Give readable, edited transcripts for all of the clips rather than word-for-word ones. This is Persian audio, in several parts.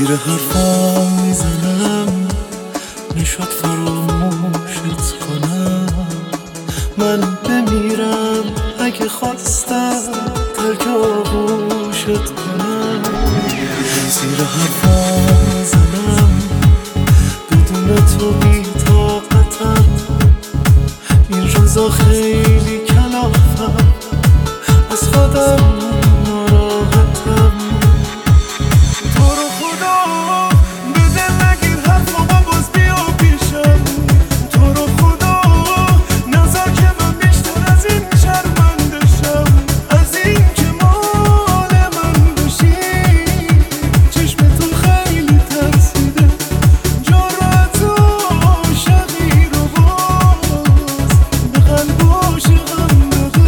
زیر حرفام میزنم نشد فراموشت کنم. من بمیرم اگه خواستم ترک آغوشت کنم. زیر حرفام میزنم بدون تو بی طاقتم. این روزا خیلی کلافم از خودم ناراحتم. تو رو خدا به دل نگیر حرفامو باز بیا پیشم. تو رو خدا نذار که من بیشتر از این شرمنده شم. از این که مال من بشی چشم تو خیلی ترسیده. جرأت و عاشقی رو باز به قلب عاشقم بده.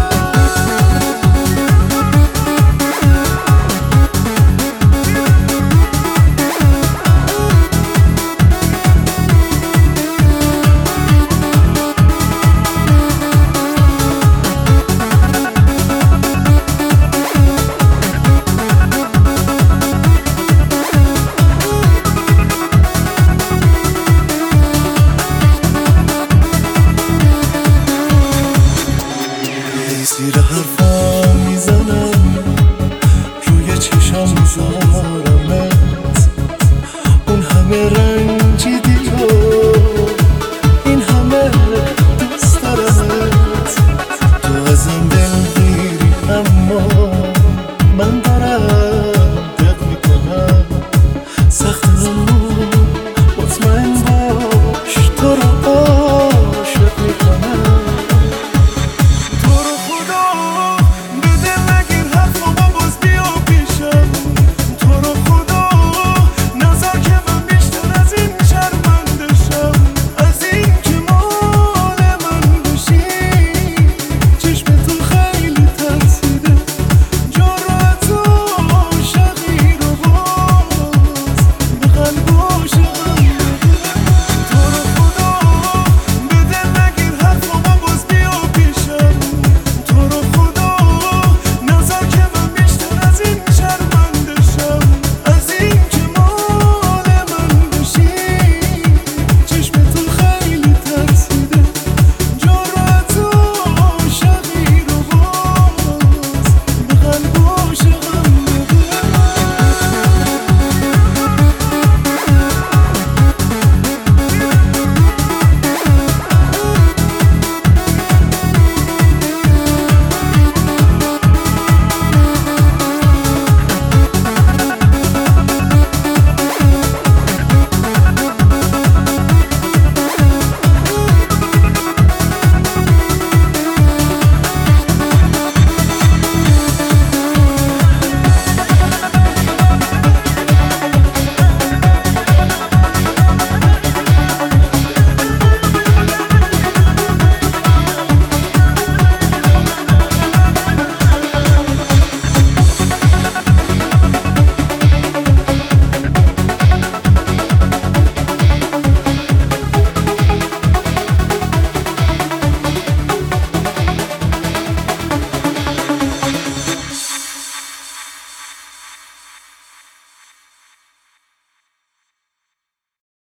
زیر حرفام میزنم روی چشم میذارمت. اون همه رنجیدی و این همه دوست دارمت. تو ازم دلگیری اما من دارم دق میکنم. سخت اما مطمئن باش تو رو عاشق میکنم. Should